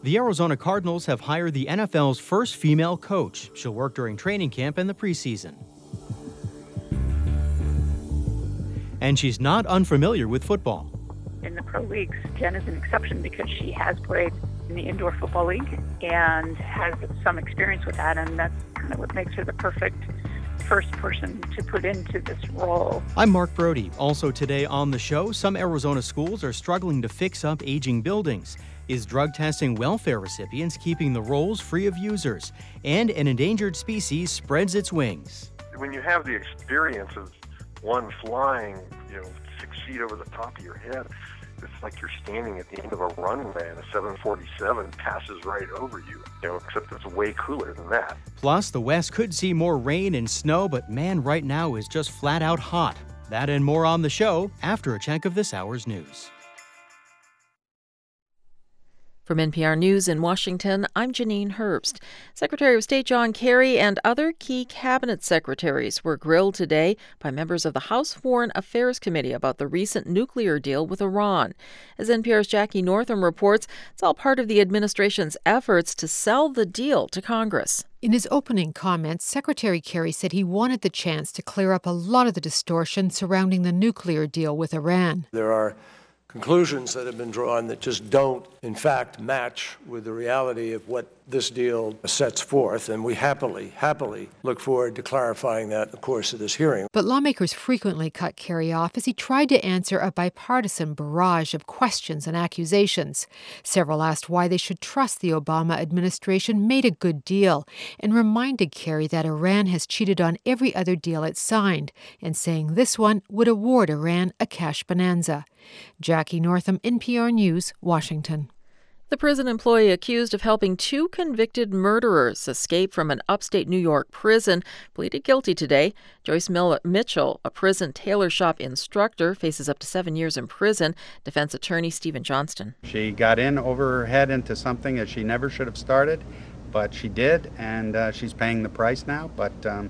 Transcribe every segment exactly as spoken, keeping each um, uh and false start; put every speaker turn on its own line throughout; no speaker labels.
The Arizona Cardinals have hired the N F L's first female coach. She'll work during training camp and the preseason. And she's not unfamiliar with football.
In the pro leagues, Jen is an exception because she has played in the indoor football league and has some experience with that, and that's kind of what makes her the perfect first person to put into this role.
I'm Mark Brody. Also today on the show, some Arizona schools are struggling to fix up aging buildings. Is drug testing welfare recipients keeping the rolls free of users? And an endangered species spreads its wings.
When you have the experience of one flying, you know, six feet over the top of your head, it's like you're standing at the end of a runway and a seven forty-seven passes right over you, you know, except it's way cooler than that.
Plus, the West could see more rain and snow, but man, right now is just flat out hot. That and more on the show after a check of this hour's news.
From N P R News in Washington, I'm Janine Herbst. Secretary of State John Kerry and other key cabinet secretaries were grilled today by members of the House Foreign Affairs Committee about the recent nuclear deal with Iran. As N P R's Jackie Northam reports, it's all part of the administration's efforts to sell the deal to Congress.
In his opening comments, Secretary Kerry said he wanted the chance to clear up a lot of the distortion surrounding the nuclear deal with Iran.
There are conclusions that have been drawn that just don't, in fact, match with the reality of what this deal sets forth, and we happily, happily look forward to clarifying that in the course of this hearing.
But lawmakers frequently cut Kerry off as he tried to answer a bipartisan barrage of questions and accusations. Several asked why they should trust the Obama administration made a good deal and reminded Kerry that Iran has cheated on every other deal it signed, and saying this one would award Iran a cash bonanza. Jackie Northam, N P R News, Washington.
The prison employee accused of helping two convicted murderers escape from an upstate New York prison pleaded guilty today. Joyce Miller Mitchell, a prison tailor shop instructor, faces up to seven years in prison. Defense attorney Stephen Johnston.
She got in over her head into something that she never should have started, but she did, and uh, she's paying the price now. But um,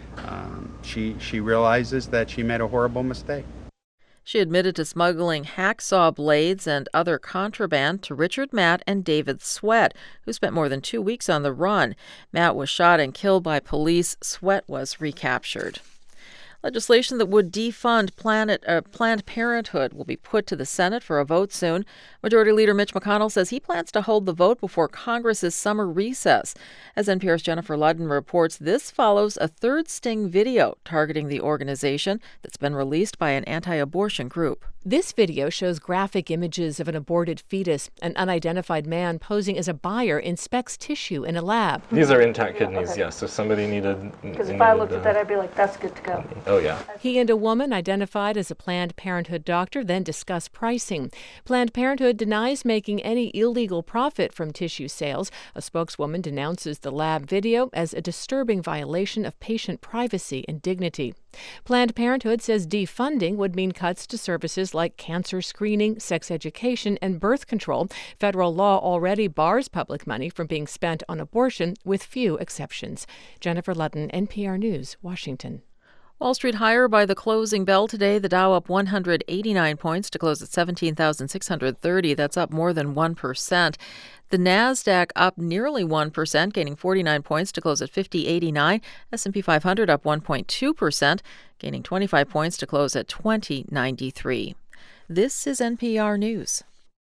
um, she she realizes that she made a horrible mistake.
She admitted to smuggling hacksaw blades and other contraband to Richard Matt and David Sweat, who spent more than two weeks on the run. Matt was shot and killed by police. Sweat was recaptured. Legislation that would defund Planet, uh, Planned Parenthood will be put to the Senate for a vote soon. Majority Leader Mitch McConnell says he plans to hold the vote before Congress's summer recess. As N P R's Jennifer Ludden reports, this follows a third sting video targeting the organization that's been released by an anti-abortion group.
This video shows graphic images of an aborted fetus. An unidentified man posing as a buyer inspects tissue in a lab.
These are intact kidneys, yes. Yeah, so somebody needed...
Because if I looked at that, I'd be like, that's good to go.
Oh, yeah.
He and a woman identified as a Planned Parenthood doctor then discuss pricing. Planned Parenthood denies making any illegal profit from tissue sales. A spokeswoman denounces the lab video as a disturbing violation of patient privacy and dignity. Planned Parenthood says defunding would mean cuts to services like cancer screening, sex education, and birth control. Federal law already bars public money from being spent on abortion, with few exceptions. Jennifer Ludden, N P R News, Washington.
Wall Street higher by the closing bell today. The Dow up one hundred eighty-nine points to close at seventeen thousand six hundred thirty. That's up more than one percent. The Nasdaq up nearly one percent, gaining forty-nine points to close at fifty eighty-nine. S and P five hundred up one point two percent, gaining twenty-five points to close at twenty ninety-three. This is N P R News.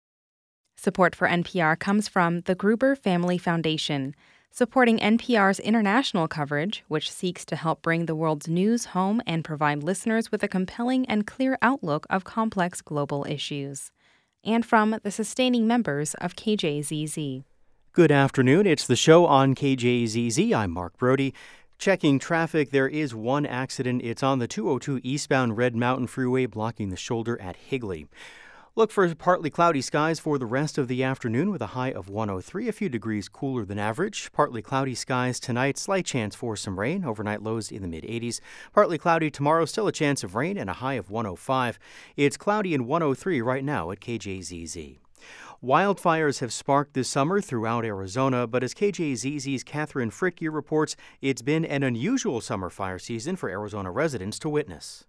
Support for N P R comes from the Gruber Family Foundation, supporting N P R's international coverage, which seeks to help bring the world's news home and provide listeners with a compelling and clear outlook of complex global issues. And from the sustaining members of K J Z Z.
Good afternoon. It's the show on K J Z Z. I'm Mark Brody. Checking traffic, there is one accident. It's on the two oh two eastbound Red Mountain Freeway, blocking the shoulder at Higley. Look for partly cloudy skies for the rest of the afternoon with a high of one oh three, a few degrees cooler than average. Partly cloudy skies tonight, slight chance for some rain. Overnight lows in the mid eighties. Partly cloudy tomorrow, still a chance of rain and a high of one oh five. It's cloudy and one oh three right now at K J Z Z. Wildfires have sparked this summer throughout Arizona, but as K J Z Z's Catherine Fritke reports, it's been an unusual summer fire season for Arizona residents to witness.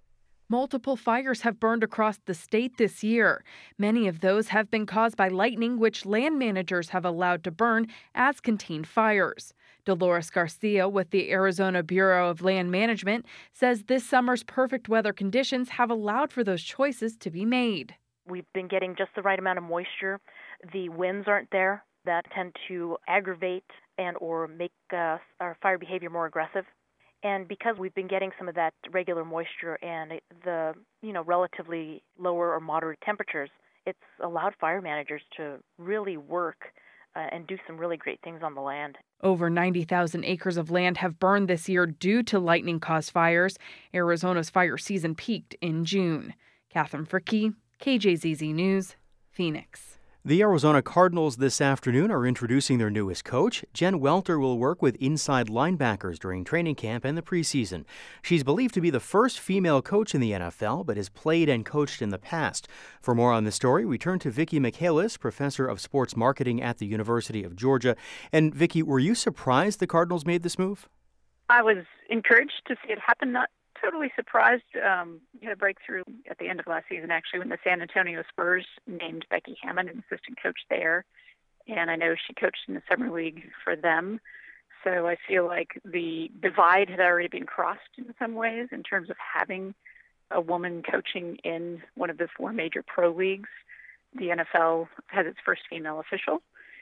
Multiple fires have burned across the state this year. Many of those have been caused by lightning, which land managers have allowed to burn as contained fires. Dolores Garcia with the Arizona Bureau of Land Management says this summer's perfect weather conditions have allowed for those choices to be made.
We've been getting just the right amount of moisture. The winds aren't there that tend to aggravate and or make uh, our fire behavior more aggressive. And because we've been getting some of that regular moisture and the, you know, relatively lower or moderate temperatures, it's allowed fire managers to really work uh, and do some really great things on the land.
Over ninety thousand acres of land have burned this year due to lightning-caused fires. Arizona's fire season peaked in June. Catherine Fricke, K J Z Z News, Phoenix.
The Arizona Cardinals this afternoon are introducing their newest coach. Jen Welter will work with inside linebackers during training camp and the preseason. She's believed to be the first female coach in the N F L, but has played and coached in the past. For more on the story, we turn to Vicki Michaelis, professor of sports marketing at the University of Georgia. And Vicki, were you surprised the Cardinals made this move?
I was encouraged to see it happen, not totally surprised. Um, we had a breakthrough at the end of last season, actually, when the San Antonio Spurs named Becky Hammon an assistant coach there. And I know she coached in the summer league for them. So I feel like the divide had already been crossed in some ways in terms of having a woman coaching in one of the four major pro leagues. The N F L has its first female official.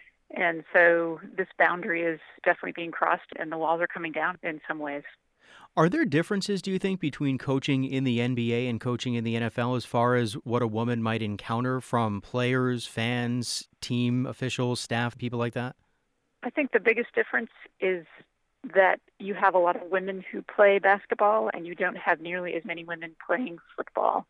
And so this boundary is definitely being crossed, and the walls are coming down in some ways.
Are there differences, do you think, between coaching in the N B A and coaching in the N F L as far as what a woman might encounter from players, fans, team officials, staff, people like that?
I think the biggest difference is that you have a lot of women who play basketball and you don't have nearly as many women playing football.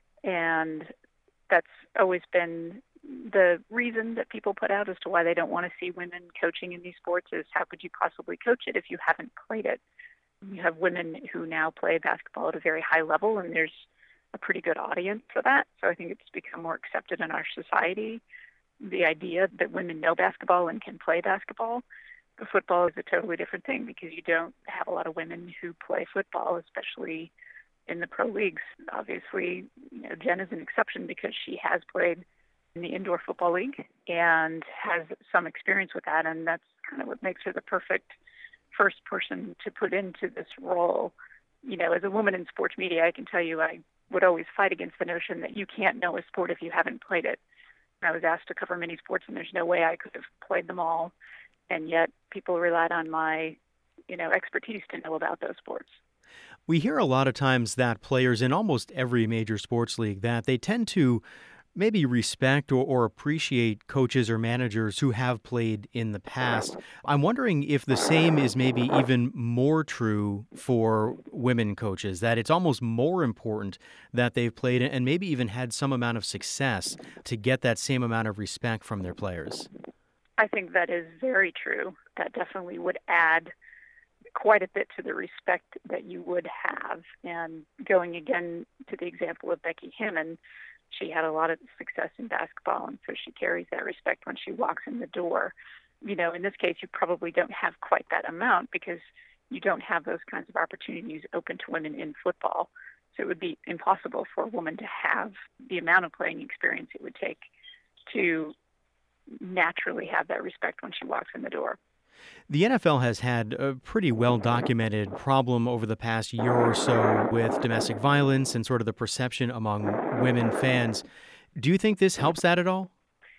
And that's always been the reason that people put out as to why they don't want to see women coaching in these sports is how could you possibly coach it if you haven't played it? You have women who now play basketball at a very high level, and there's a pretty good audience for that. So I think it's become more accepted in our society, the idea that women know basketball and can play basketball. But football is a totally different thing because you don't have a lot of women who play football, especially in the pro leagues. Obviously, you know, Jen is an exception because she has played in the indoor football league and has some experience with that, and that's kind of what makes her the perfect first person to put into this role. You know, as a woman in sports media, I can tell you I would always fight against the notion that you can't know a sport if you haven't played it. I was asked to cover many sports, and there's no way I could have played them all, and yet people relied on my, you know, expertise to know about those sports.
We hear a lot of times that players in almost every major sports league, that they tend to maybe respect or, or appreciate coaches or managers who have played in the past. I'm wondering if the same is maybe even more true for women coaches, that it's almost more important that they've played and maybe even had some amount of success to get that same amount of respect from their players.
I think that is very true. That definitely would add quite a bit to the respect that you would have. And going again to the example of Becky Hammon, she had a lot of success in basketball, and so she carries that respect when she walks in the door. You know, in this case, you probably don't have quite that amount because you don't have those kinds of opportunities open to women in football. So it would be impossible for a woman to have the amount of playing experience it would take to naturally have that respect when she walks in the door.
The N F L has had a pretty well-documented problem over the past year or so with domestic violence and sort of the perception among women fans. Do you think this helps that at all?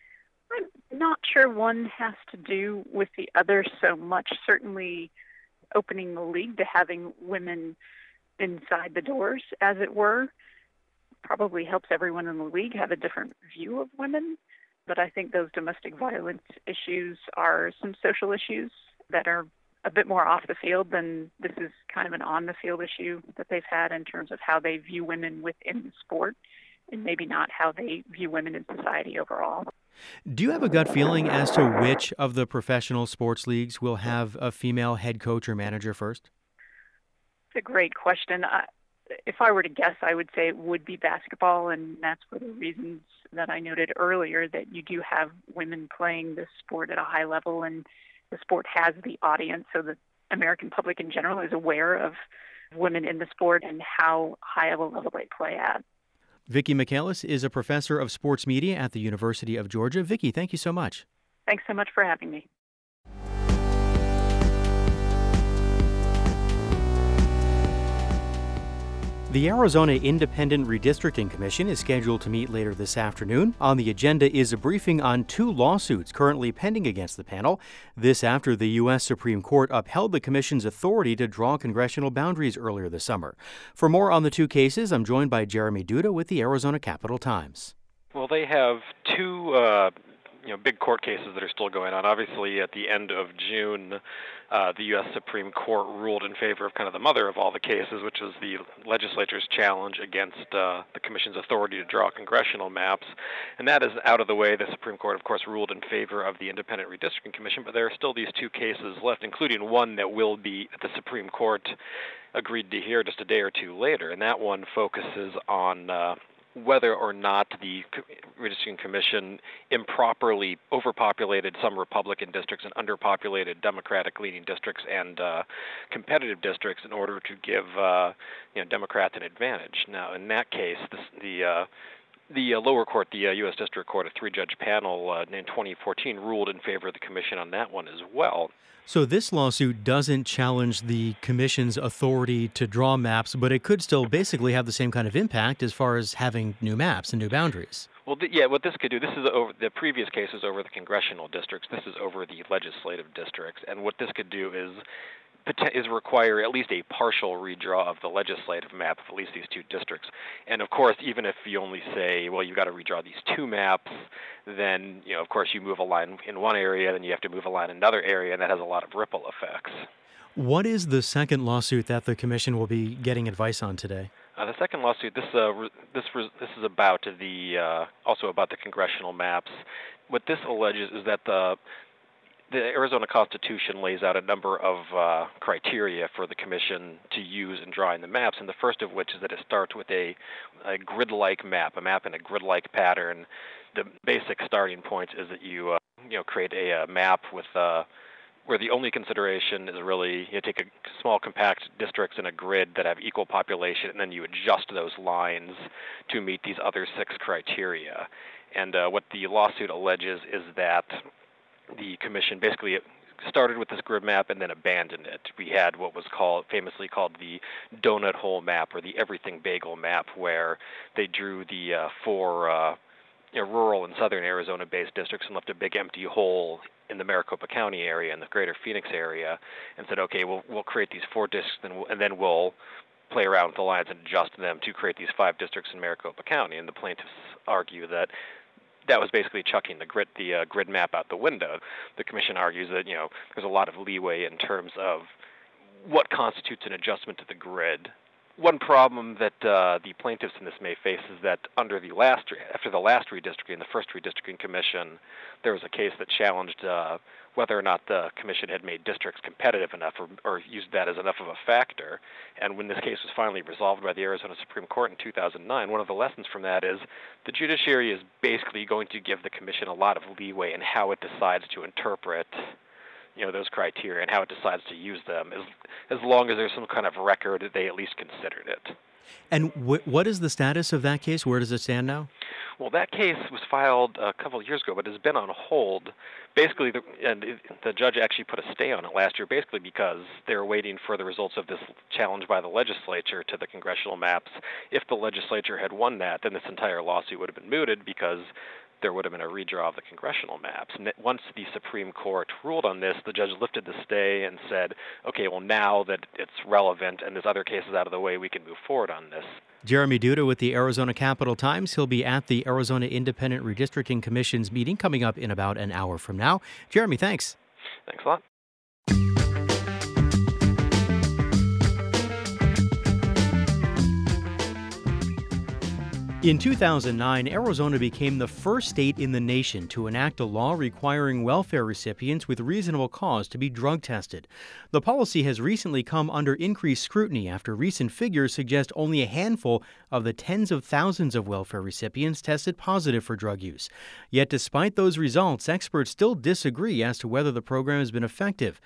I'm not sure one has to do with the other so much. Certainly opening the league to having women inside the doors, as it were, probably helps everyone in the league have a different view of women. But I think those domestic violence issues are some social issues that are a bit more off the field than this is kind of an on-the-field issue that they've had in terms of how they view women within the sport and maybe not how they view women in society overall.
Do you have a gut feeling as to which of the professional sports leagues will have a female head coach or manager first?
It's a great question. I, if I were to guess, I would say it would be basketball, and that's for the reasons that I noted earlier, that you do have women playing this sport at a high level, and the sport has the audience, so the American public in general is aware of women in the sport and how high a level they play at.
Vicki Michaelis is a professor of sports media at the University of Georgia. Vicki, thank you so much.
Thanks so much for having me.
The Arizona Independent Redistricting Commission is scheduled to meet later this afternoon. On the agenda is a briefing on two lawsuits currently pending against the panel. This after the U S Supreme Court upheld the commission's authority to draw congressional boundaries earlier this summer. For more on the two cases, I'm joined by Jeremy Duda with the Arizona Capital-Times.
Well, they have two uh, you know, big court cases that are still going on. Obviously, at the end of June, uh, the U S Supreme Court ruled in favor of kind of the mother of all the cases, which is the legislature's challenge against uh, the Commission's authority to draw congressional maps. And that is out of the way. The Supreme Court, of course, ruled in favor of the Independent Redistricting Commission, but there are still these two cases left, including one that will be at the Supreme Court agreed to hear just a day or two later. And that one focuses on uh, whether or not the Redistricting Commission improperly overpopulated some Republican districts and underpopulated Democratic-leaning districts and uh, competitive districts in order to give uh, you know, Democrats an advantage. Now, in that case, this, the uh, the uh, lower court, the uh, U S District Court, a three-judge panel uh, in twenty fourteen ruled in favor of the commission on that one as well.
So this lawsuit doesn't challenge the commission's authority to draw maps, but it could still basically have the same kind of impact as far as having new maps and new boundaries.
Well, th- yeah, what this could do, this is over, the previous case is over the congressional districts. This is over the legislative districts. And what this could do is is require at least a partial redraw of the legislative map of at least these two districts. And of course, even if you only say, well, you've got to redraw these two maps, then, you know, of course, you move a line in one area, then you have to move a line in another area, and that has a lot of ripple effects.
What is the second lawsuit that the commission will be getting advice on today?
Uh, the second lawsuit, this uh, re- this re- this is about the uh, also about the congressional maps. What this alleges is that the The Arizona Constitution lays out a number of uh, criteria for the commission to use in drawing the maps, and the first of which is that it starts with a, a grid-like map, a map in a grid-like pattern. The basic starting point is that you uh, you know create a, a map with uh, where the only consideration is really you take a small compact districts in a grid that have equal population, and then you adjust those lines to meet these other six criteria. And uh, what the lawsuit alleges is that the commission basically started with this grid map and then abandoned it. We had what was called, famously called the donut hole map or the everything bagel map, where they drew the uh, four uh, you know, rural and southern Arizona-based districts and left a big empty hole in the Maricopa County area and the greater Phoenix area, and said, okay, we'll we'll create these four districts and, we'll, and then we'll play around with the lines and adjust them to create these five districts in Maricopa County. And the plaintiffs argue that that was basically chucking the grid, the uh, grid map out the window. The commission argues that, you know, there's a lot of leeway in terms of what constitutes an adjustment to the grid. One problem that uh, the plaintiffs in this may face is that under the last, after the last redistricting, the first redistricting commission, there was a case that challenged uh, whether or not the commission had made districts competitive enough or, or used that as enough of a factor. And when this case was finally resolved by the Arizona Supreme Court in two thousand nine, one of the lessons from that is the judiciary is basically going to give the commission a lot of leeway in how it decides to interpret you know, those criteria and how it decides to use them, as as long as there's some kind of record that they at least considered it.
And wh- what is the status of that case? Where does it stand now?
Well, that case was filed a couple of years ago, but has been on hold. Basically, the, and it, the judge actually put a stay on it last year, basically because they were waiting for the results of this challenge by the legislature to the congressional maps. If the legislature had won that, then this entire lawsuit would have been mooted because there would have been a redraw of the congressional maps. And once the Supreme Court ruled on this, the judge lifted the stay and said, okay, well, now that it's relevant and this other case is out of the way, we can move forward on this.
Jeremy Duda with the Arizona Capital-Times. He'll be at the Arizona Independent Redistricting Commission's meeting coming up in about an hour from now. Jeremy, thanks.
Thanks a lot.
In two thousand nine, Arizona became the first state in the nation to enact a law requiring welfare recipients with reasonable cause to be drug tested. The policy has recently come under increased scrutiny after recent figures suggest only a handful of the tens of thousands of welfare recipients tested positive for drug use. Yet despite those results, experts still disagree as to whether the program has been effective.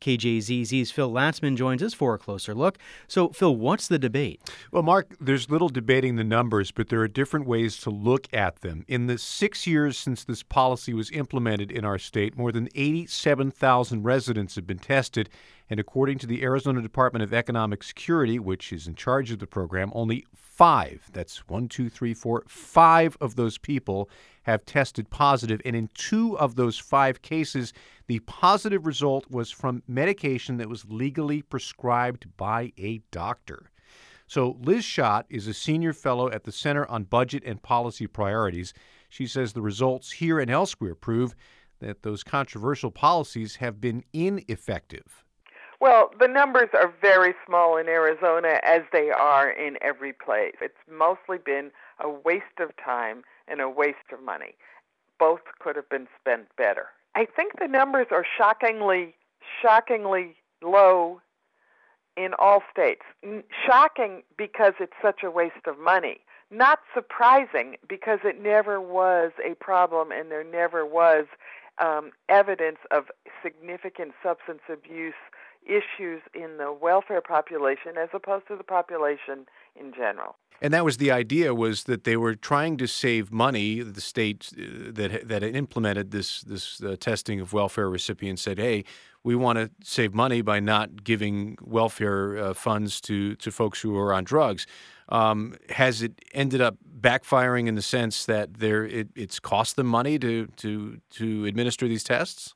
K J Z Z's Phil Latzman joins us for a closer look. So, Phil, what's the debate?
Well, Mark, there's little debating the numbers, but there are different ways to look at them. In the six years since this policy was implemented in our state, more than eighty-seven thousand residents have been tested. And according to the Arizona Department of Economic Security, which is in charge of the program, only five, that's one, two, three, four, five of those people have tested positive. And in two of those five cases, the positive result was from medication that was legally prescribed by a doctor. So Liz Schott is a senior fellow at the Center on Budget and Policy Priorities. She says the results here and elsewhere prove that those controversial policies have been ineffective.
Well, the numbers are very small in Arizona, as they are in every place. It's mostly been a waste of time and a waste of money. Both could have been spent better. I think the numbers are shockingly, shockingly low in all states. Shocking because it's such a waste of money. Not surprising because it never was a problem and there never was um, evidence of significant substance abuse issues in the welfare population as opposed to the population in general.
And that was the idea, was that they were trying to save money. The state uh, that that had implemented this this uh, testing of welfare recipients said, hey, we want to save money by not giving welfare uh, funds to, to folks who are on drugs. Um, has it ended up backfiring in the sense that there it, it's cost them money to, to, to administer these tests?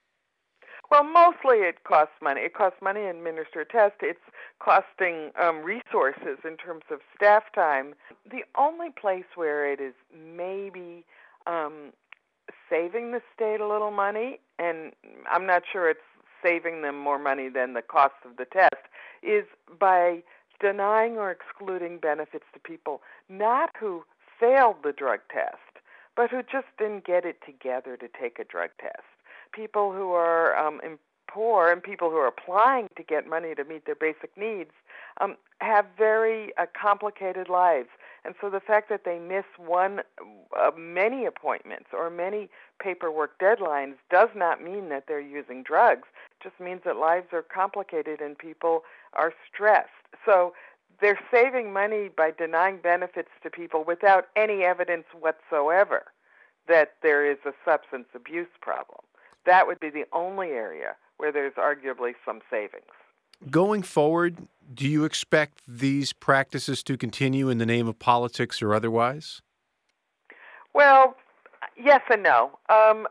Well, mostly it costs money. It costs money to administer a test. It's costing um, resources in terms of staff time. The only place where it is maybe um, saving the state a little money, and I'm not sure it's saving them more money than the cost of the test, is by denying or excluding benefits to people not who failed the drug test, but who just didn't get it together to take a drug test. People who are um, poor and people who are applying to get money to meet their basic needs um, have very uh, complicated lives. And so the fact that they miss one, uh, many appointments or many paperwork deadlines does not mean that they're using drugs. It just means that lives are complicated and people are stressed. So they're saving money by denying benefits to people without any evidence whatsoever that there is a substance abuse problem. That would be the only area where there's arguably some savings.
Going forward, do you expect these practices to continue in the name of politics or otherwise?
Well, yes and no. Um,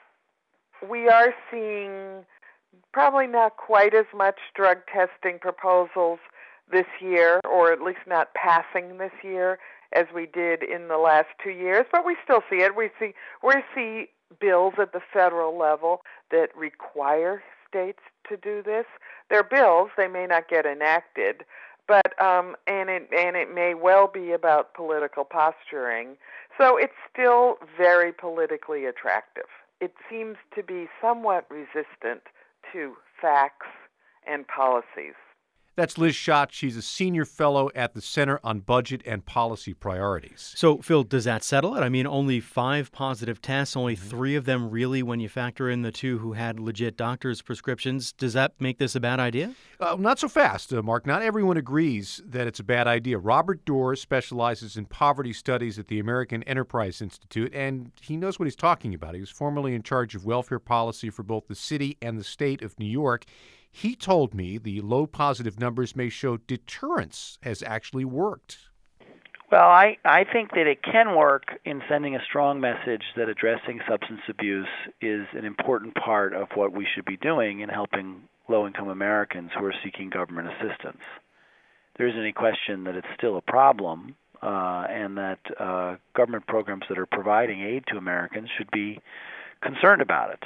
we are seeing probably not quite as much drug testing proposals this year, or at least not passing this year, as we did in the last two years, but we still see it. We see we see bills at the federal level that require states to do this. They're bills; they may not get enacted, but um, and it and it may well be about political posturing. So it's still very politically attractive. It seems to be somewhat resistant to facts and policies.
That's Liz Schott. She's a senior fellow at the Center on Budget and Policy Priorities.
So, Phil, does that settle it? I mean, only five positive tests, only mm-hmm. three of them really when you factor in the two who had legit doctor's prescriptions. Does that make this a bad idea?
Uh, not so fast, uh, Mark. Not everyone agrees that it's a bad idea. Robert Doar specializes in poverty studies at the American Enterprise Institute, and he knows what he's talking about. He was formerly in charge of welfare policy for both the city and the state of New York. He told me the low positive numbers may show deterrence has actually worked.
Well, I, I think that it can work in sending a strong message that addressing substance abuse is an important part of what we should be doing in helping low-income Americans who are seeking government assistance. There isn't any question that it's still a problem uh, and that uh, government programs that are providing aid to Americans should be concerned about it.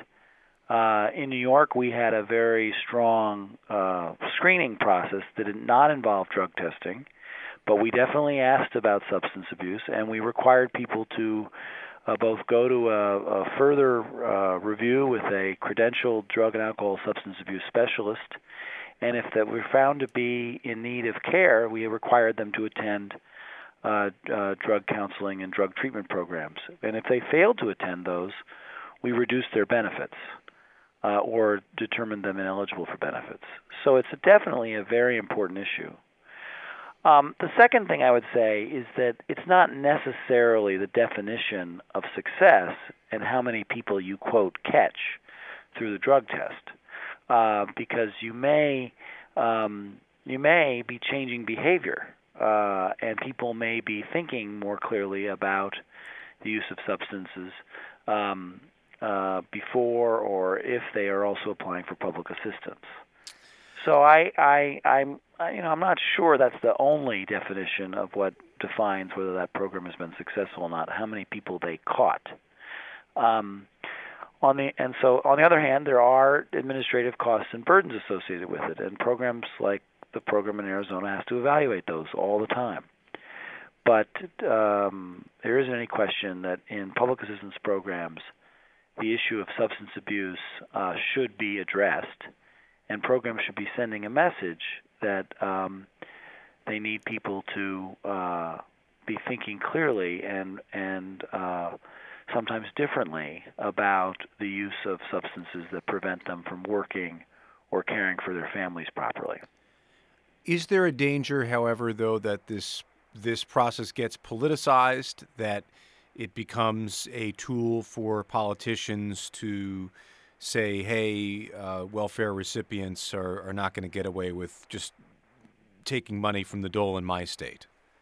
Uh, in New York, we had a very strong uh, screening process that did not involve drug testing, but we definitely asked about substance abuse, and we required people to uh, both go to a, a further uh, review with a credentialed drug and alcohol substance abuse specialist, and if that were found to be in need of care, we required them to attend uh, uh, drug counseling and drug treatment programs. And if they failed to attend those, we reduced their benefits. uh, or determined them ineligible for benefits. So it's definitely a very important issue. Um, the second thing I would say is that it's not necessarily the definition of success and how many people you, quote, catch through the drug test, uh, because you may um, you may be changing behavior, uh, and people may be thinking more clearly about the use of substances um, uh, before or if they are also applying for public assistance. So I, I, I'm, you know, I'm not sure that's the only definition of what defines whether that program has been successful or not. How many people they caught. Um, on the and so on the other hand, there are administrative costs and burdens associated with it, and programs like the program in Arizona has to evaluate those all the time. But um, there isn't any question that in public assistance programs, the issue of substance abuse uh, should be addressed. And programs should be sending a message that um, they need people to uh, be thinking clearly and and uh, sometimes differently about the use of substances that prevent them from working or caring for their families properly.
Is there a danger, however, though, that this this process gets politicized, that it becomes a tool for politicians to say, hey, uh, welfare recipients are, are not going to get away with just taking money from the dole in my state?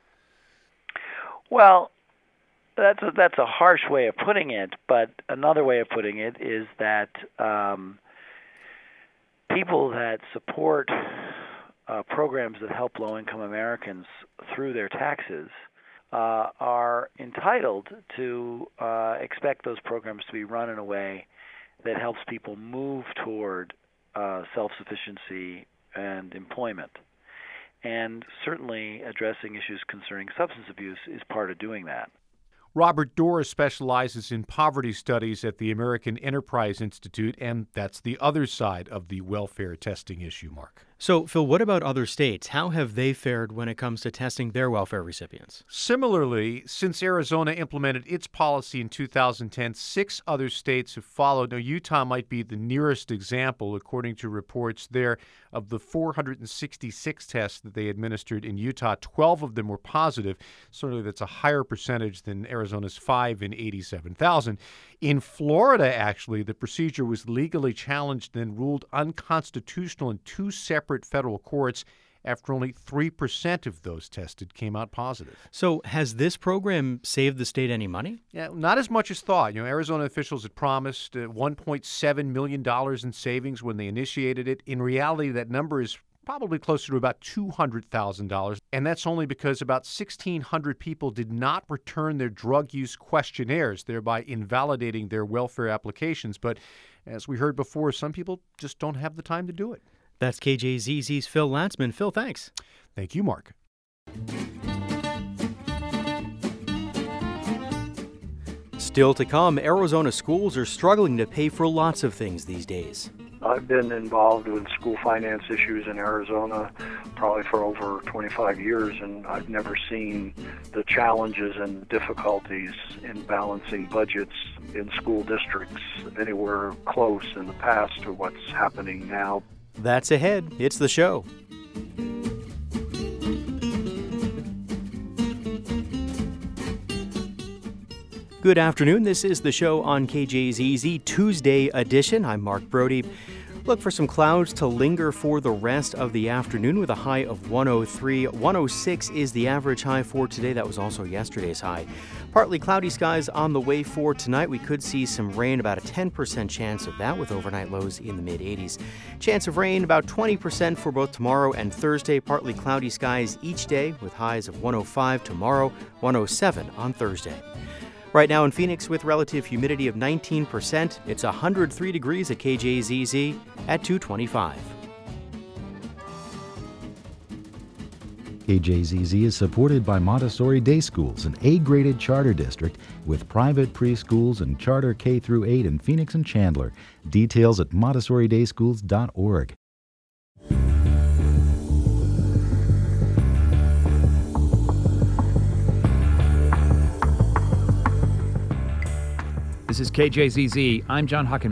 Well, that's a, that's a harsh way of putting it, but another way of putting it is that um, people that support uh, programs that help low-income Americans through their taxes uh, are entitled to uh, expect those programs to be run in a way that helps people move toward uh, self-sufficiency and employment. And certainly addressing issues concerning substance abuse is part of doing that.
Robert Dorr specializes in poverty studies at the American Enterprise Institute, and that's the other side of the welfare testing issue, Mark.
So, Phil, what about other states? How have they fared when it comes to testing their welfare recipients?
Similarly, since Arizona implemented its policy in two thousand ten, six other states have followed. Now, Utah might be the nearest example, according to reports there. Of the four hundred sixty-six tests that they administered in Utah, twelve of them were positive. Certainly that's a higher percentage than Arizona's five in eighty-seven thousand. In Florida, actually, the procedure was legally challenged and ruled unconstitutional in two separate federal courts after only three percent of those tested came out positive.
So has this program saved the state any money?
Yeah, not as much as thought. You know, Arizona officials had promised uh, one point seven million dollars in savings when they initiated it. In reality, that number is probably closer to about two hundred thousand dollars, and that's only because about sixteen hundred people did not return their drug use questionnaires, thereby invalidating their welfare applications. But as we heard before, some people just don't have the time to do it.
That's K J Z Z's Phil Latzman. Phil, thanks.
Thank you, Mark.
Still to come, Arizona schools are struggling to pay for lots of things these days.
I've been involved with school finance issues in Arizona probably for over twenty-five years, and I've never seen the challenges and difficulties in balancing budgets in school districts anywhere close in the past to what's happening now.
That's ahead. It's the show. Good afternoon. This is the show on K J Z Z, Tuesday edition. I'm Mark Brody. Look for some clouds to linger for the rest of the afternoon with a high of one oh three. one oh six is the average high for today. That was also yesterday's high. Partly cloudy skies on the way for tonight. We could see some rain, about a ten percent chance of that with overnight lows in the mid-eighties. Chance of rain about twenty percent for both tomorrow and Thursday. Partly cloudy skies each day with highs of one oh five tomorrow, one oh seven on Thursday. Right now in Phoenix with relative humidity of nineteen percent, it's one hundred three degrees at K J Z Z at two twenty-five.
K J Z Z is supported by Montessori Day Schools, an A-graded charter district with private preschools and charter K through eight in Phoenix and Chandler. Details at montessori day schools dot org.
This is K J Z Z. I'm John Hockenberry.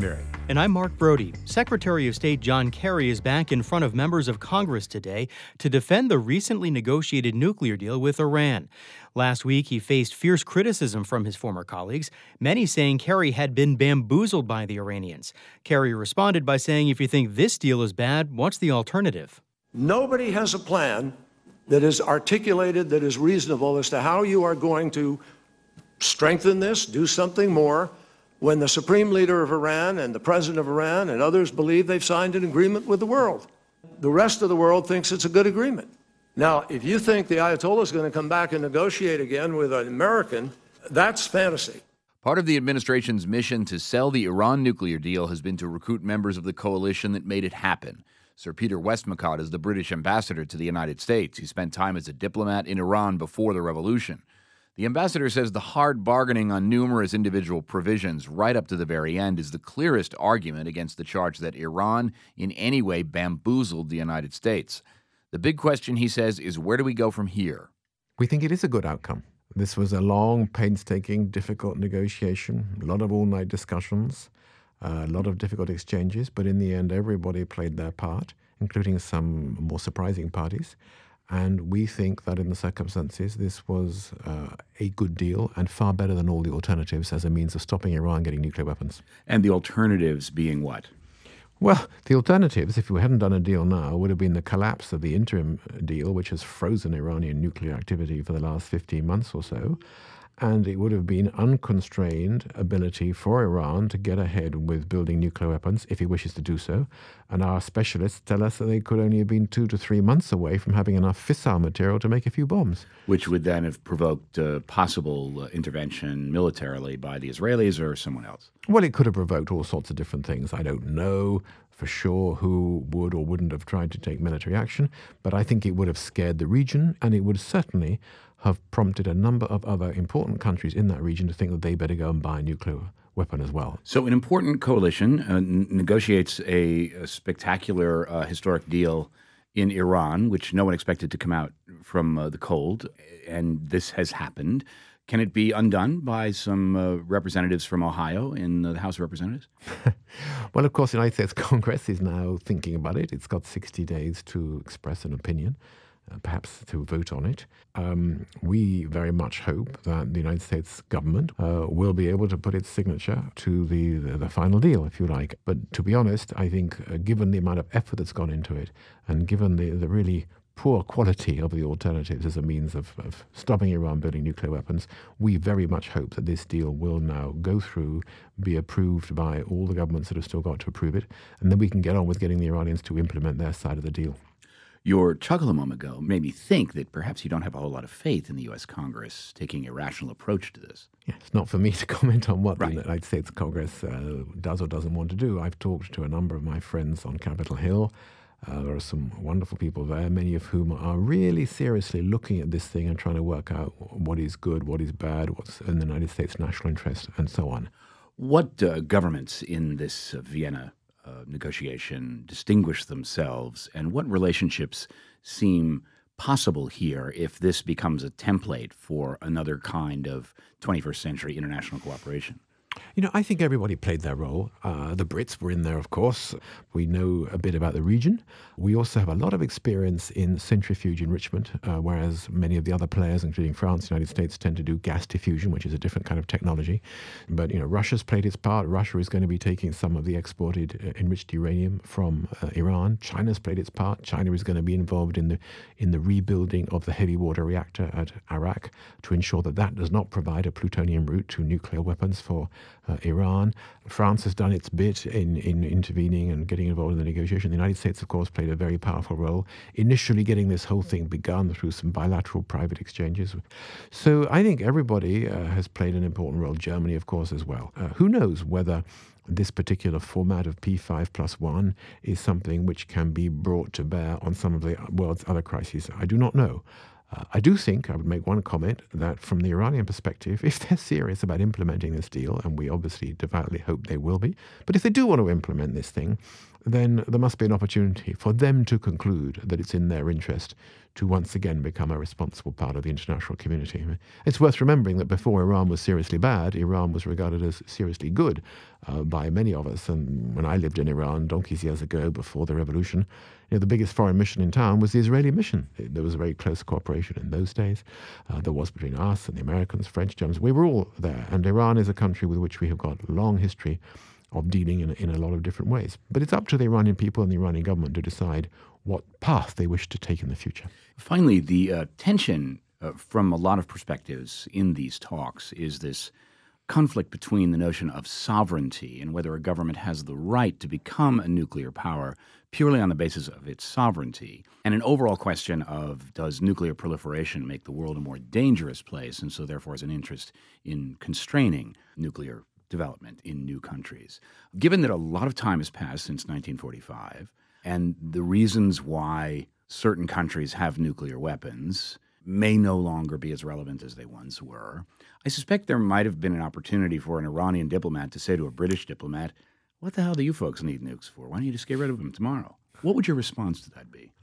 And I'm Mark Brody. Secretary of State John Kerry is back in front of members of Congress today to defend the recently negotiated nuclear deal with Iran. Last week, he faced fierce criticism from his former colleagues, many saying Kerry had been bamboozled by the Iranians. Kerry responded by saying, if you think this deal is bad, what's the alternative?
Nobody has a plan that is articulated, that is reasonable as to how you are going to strengthen this, do something more, when the supreme leader of Iran and the president of Iran and others believe they've signed an agreement with the world. The rest of the world thinks it's a good agreement. Now, if you think the Ayatollah is going to come back and negotiate again with an American, that's fantasy.
Part of the administration's mission to sell the Iran nuclear deal has been to recruit members of the coalition that made it happen. Sir Peter Westmacott is the British ambassador to the United States. He spent time as a diplomat in Iran before the revolution. The ambassador says the hard bargaining on numerous individual provisions right up to the very end is the clearest argument against the charge that Iran in any way bamboozled the United States. The big question, he says, is where do we go from here?
We think it is a good outcome. This was a long, painstaking, difficult negotiation, a lot of all-night discussions, a lot of difficult exchanges, but in the end, everybody played their part, including some more surprising parties. And we think that in the circumstances, this was uh, a good deal and far better than all the alternatives as a means of stopping Iran getting nuclear weapons.
And the alternatives being what?
Well, the alternatives, if we hadn't done a deal now, would have been the collapse of the interim deal, which has frozen Iranian nuclear activity for the last fifteen months or so. And it would have been unconstrained ability for Iran to get ahead with building nuclear weapons if it wishes to do so. And our specialists tell us that they could only have been two to three months away from having enough fissile material to make a few bombs.
Which would then have provoked uh, possible uh, intervention militarily by the Israelis or someone else.
Well, it could have provoked all sorts of different things. I don't know for sure who would or wouldn't have tried to take military action, but I think it would have scared the region, and it would certainly have prompted a number of other important countries in that region to think that they better go and buy a nuclear weapon as well.
So an important coalition uh, n- negotiates a, a spectacular uh, historic deal in Iran, which no one expected to come out from uh, the cold, and this has happened. Can it be undone by some uh, representatives from Ohio in uh, the House of Representatives?
Well, of course, the United States Congress is now thinking about it. It's got sixty days to express an opinion. Uh, perhaps to vote on it. Um, we very much hope that the United States government uh, will be able to put its signature to the, the, the final deal, if you like. But to be honest, I think uh, given the amount of effort that's gone into it and given the, the really poor quality of the alternatives as a means of, of stopping Iran building nuclear weapons, we very much hope that this deal will now go through, be approved by all the governments that have still got to approve it, and then we can get on with getting the Iranians to implement their side of the deal.
Your chuckle a moment ago made me think that perhaps you don't have a whole lot of faith in the U S Congress taking a rational approach to this.
Yeah, it's not for me to comment on what
right.
the United States Congress uh, does or doesn't want to do. I've talked to a number of my friends on Capitol Hill. Uh, there are some wonderful people there, many of whom are really seriously looking at this thing and trying to work out what is good, what is bad, what's in the United States' national interest, and so on.
What uh, governments in this uh, Vienna Uh, negotiation distinguish themselves, and what relationships seem possible here if this becomes a template for another kind of twenty-first century international cooperation?
You know, I think everybody played their role. Uh, the Brits were in there, of course. We know a bit about the region. We also have a lot of experience in centrifuge enrichment, uh, whereas many of the other players, including France, the United States, tend to do gas diffusion, which is a different kind of technology. But, you know, Russia's played its part. Russia is going to be taking some of the exported uh, enriched uranium from uh, Iran. China's played its part. China is going to be involved in the in the rebuilding of the heavy water reactor at Arak to ensure that that does not provide a plutonium route to nuclear weapons for Uh, Iran. France has done its bit in, in intervening and getting involved in the negotiation. The United States, of course, played a very powerful role, initially getting this whole thing begun through some bilateral private exchanges. So I think everybody uh, has played an important role. Germany, of course, as well. Uh, who knows whether this particular format of P five plus one is something which can be brought to bear on some of the world's other crises? I do not know. Uh, I do think, I would make one comment, that from the Iranian perspective, if they're serious about implementing this deal, and we obviously devoutly hope they will be, but if they do want to implement this thing, then there must be an opportunity for them to conclude that it's in their interest to once again become a responsible part of the international community. It's worth remembering that before Iran was seriously bad, Iran was regarded as seriously good uh, by many of us. And when I lived in Iran donkeys years ago, before the revolution, you know, the biggest foreign mission in town was the Israeli mission. There was a very close cooperation in those days. Uh, there was between us and the Americans, French, Germans. We were all there. And Iran is a country with which we have got a long history of dealing in, in a lot of different ways. But it's up to the Iranian people and the Iranian government to decide what path they wish to take in the future.
Finally, the uh, tension uh, from a lot of perspectives in these talks is this conflict between the notion of sovereignty and whether a government has the right to become a nuclear power purely on the basis of its sovereignty, and an overall question of does nuclear proliferation make the world a more dangerous place, and so therefore has an interest in constraining nuclear development in new countries. Given that a lot of time has passed since nineteen forty-five, and the reasons why certain countries have nuclear weapons may no longer be as relevant as they once were, I suspect there might have been an opportunity for an Iranian diplomat to say to a British diplomat, what the hell do you folks need nukes for? Why don't you just get rid of them tomorrow? What would your response to that be?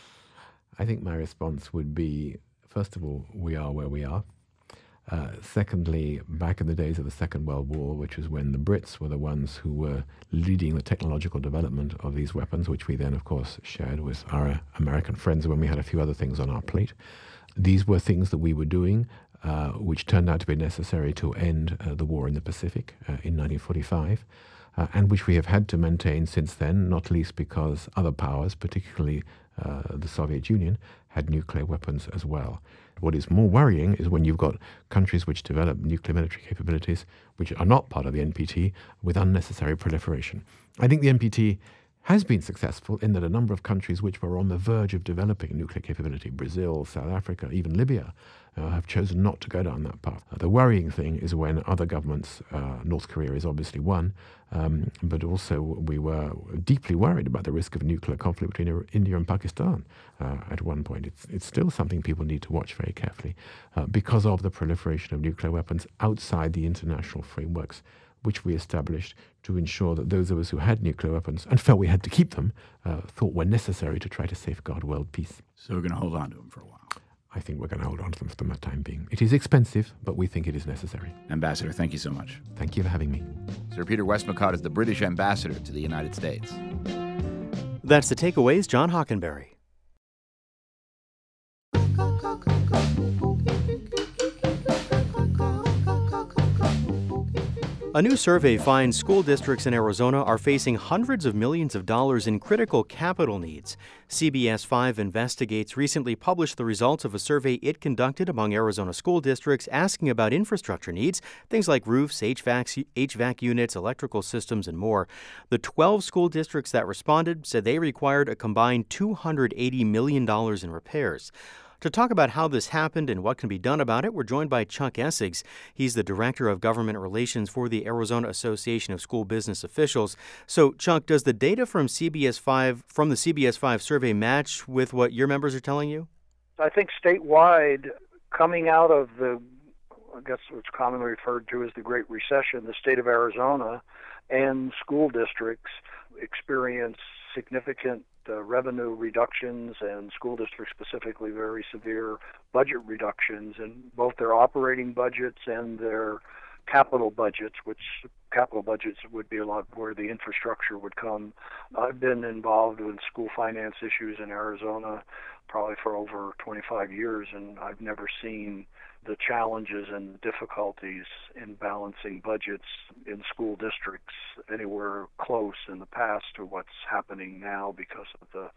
I think my response would be, first of all, we are where we are. Uh, secondly, back in the days of the Second World War, which was when the Brits were the ones who were leading the technological development of these weapons, which we then, of course, shared with our American friends when we had a few other things on our plate. These were things that we were doing, uh, which turned out to be necessary to end uh, the war in the Pacific uh, in nineteen forty-five, uh, and which we have had to maintain since then, not least because other powers, particularly uh, the Soviet Union, had nuclear weapons as well. What is more worrying is when you've got countries which develop nuclear military capabilities which are not part of the N P T with unnecessary proliferation. I think the N P T has been successful in that a number of countries which were on the verge of developing nuclear capability, Brazil, South Africa, even Libya, uh, have chosen not to go down that path. Uh, the worrying thing is when other governments, uh, North Korea is obviously one, um, but also we were deeply worried about the risk of nuclear conflict between India and Pakistan uh, at one point. It's, it's still something people need to watch very carefully uh, because of the proliferation of nuclear weapons outside the international frameworks which we established to ensure that those of us who had nuclear weapons and felt we had to keep them uh, thought were necessary to try to safeguard world peace.
So we're going to hold on to them for a while.
I think we're going to hold on to them for the time being. It is expensive, but we think it is necessary.
Ambassador, thank you so much.
Thank you for having me.
Sir Peter Westmacott is the British ambassador to the United States.
That's the takeaways. John Hockenberry. A new survey finds school districts in Arizona are facing hundreds of millions of dollars in critical capital needs. C B S five Investigates recently published the results of a survey it conducted among Arizona school districts asking about infrastructure needs, things like roofs, H V A C, H V A C units, electrical systems, and more. The twelve school districts that responded said they required a combined two hundred eighty million dollars in repairs. To talk about how this happened and what can be done about it, we're joined by Chuck Essex. He's the Director of Government Relations for the Arizona Association of School Business Officials. So, Chuck, does the data from C B S five from the C B S five survey match with what your members are telling you?
I think statewide, coming out of the, I guess what's commonly referred to as the Great Recession, the state of Arizona and school districts experienced significant uh, revenue reductions, and school districts specifically very severe budget reductions in both their operating budgets and their capital budgets, which capital budgets would be a lot where the infrastructure would come. I've been involved with school finance issues in Arizona probably for over twenty-five years, and I've never seen the challenges and difficulties in balancing budgets in school districts anywhere close in the past to what's happening now because of the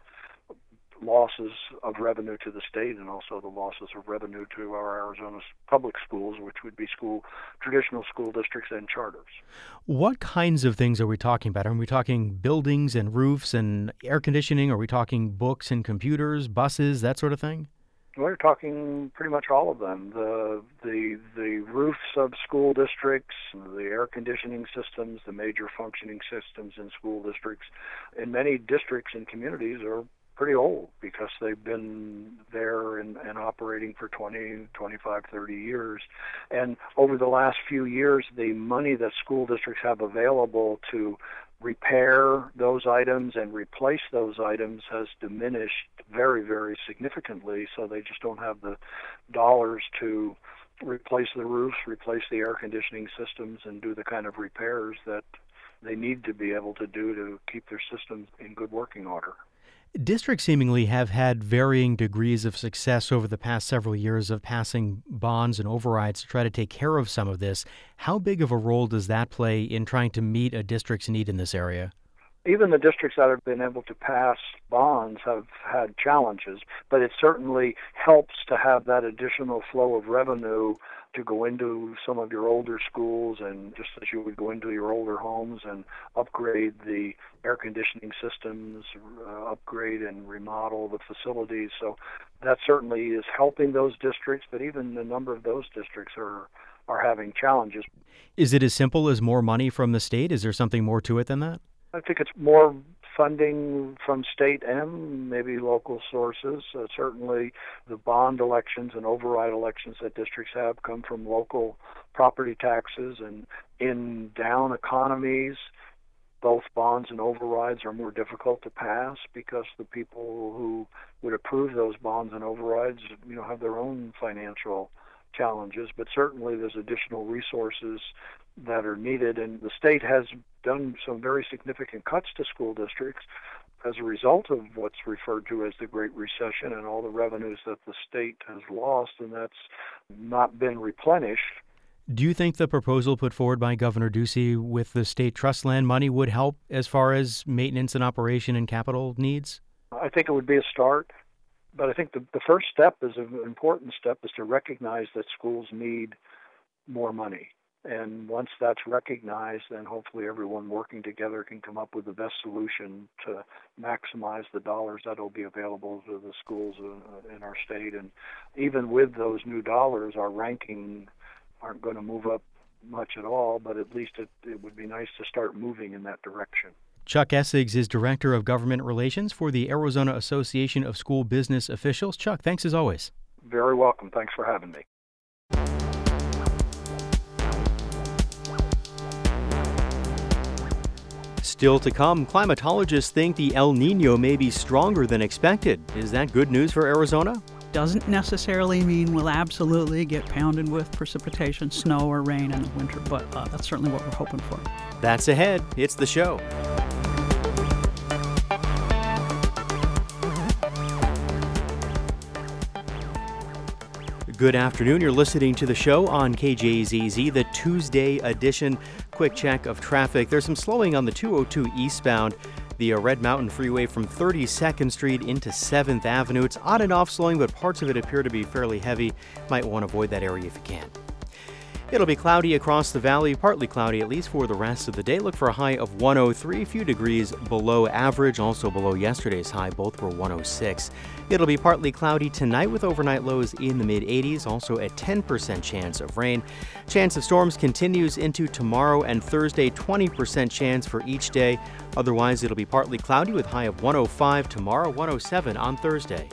losses of revenue to the state and also the losses of revenue to our Arizona public schools, which would be school traditional school districts and charters.
What kinds of things are we talking about? Are we talking buildings and roofs and air conditioning? Are we talking books and computers, buses, that sort of thing?
We're talking pretty much all of them. The the the roofs of school districts, the air conditioning systems, the major functioning systems in school districts, in many districts and communities are pretty old because they've been there and, and operating for twenty, twenty-five, thirty years. And over the last few years, the money that school districts have available to repair those items and replace those items has diminished very, very significantly, so they just don't have the dollars to replace the roofs, replace the air conditioning systems, and do the kind of repairs that they need to be able to do to keep their systems in good working order.
Districts seemingly have had varying degrees of success over the past several years of passing bonds and overrides to try to take care of some of this. How big of a role does that play in trying to meet a district's need in this area?
Even the districts that have been able to pass bonds have had challenges, but it certainly helps to have that additional flow of revenue to go into some of your older schools, and just as you would go into your older homes and upgrade the air conditioning systems, uh, upgrade and remodel the facilities. So that certainly is helping those districts, but even a number of those districts are, are having challenges.
Is it as simple as more money from the state? Is there something more to it than that?
I think it's more funding from state and maybe local sources. Uh, certainly the bond elections and override elections that districts have come from local property taxes, and in down economies, both bonds and overrides are more difficult to pass because the people who would approve those bonds and overrides, you know, have their own financial challenges. But certainly there's additional resources that are needed, and the state has done some very significant cuts to school districts as a result of what's referred to as the Great Recession and all the revenues that the state has lost, and that's not been replenished.
Do you think the proposal put forward by Governor Ducey with the state trust land money would help as far as maintenance and operation and capital needs?
I think it would be a start, but I think the, the first step is an important step is to recognize that schools need more money. And once that's recognized, then hopefully everyone working together can come up with the best solution to maximize the dollars that will be available to the schools in our state. And even with those new dollars, our ranking aren't going to move up much at all, but at least it, it would be nice to start moving in that direction.
Chuck Essigs is Director of Government Relations for the Arizona Association of School Business Officials. Chuck, thanks as always.
Very welcome. Thanks for having me.
Still to come, climatologists think the El Nino may be stronger than expected. Is that good news for Arizona?
Doesn't necessarily mean we'll absolutely get pounded with precipitation, snow or rain in the winter, but uh, that's certainly what we're hoping for.
That's ahead. It's the show. Good afternoon. You're listening to the show on K J Z Z, the Tuesday edition. Quick check of traffic. There's some slowing on the two oh two eastbound, the uh, Red Mountain Freeway from thirty-second Street into seventh Avenue. It's on and off slowing, but parts of it appear to be fairly heavy. Might want to avoid that area if you can. It'll be cloudy across the valley, partly cloudy at least for the rest of the day. Look for a high of one oh three, a few degrees below average, also below yesterday's high. Both were one oh six. It'll be partly cloudy tonight with overnight lows in the mid eighties, also a ten percent chance of rain. Chance of storms continues into tomorrow and Thursday, twenty percent chance for each day. Otherwise, it'll be partly cloudy with high of one oh five tomorrow, one oh seven on Thursday.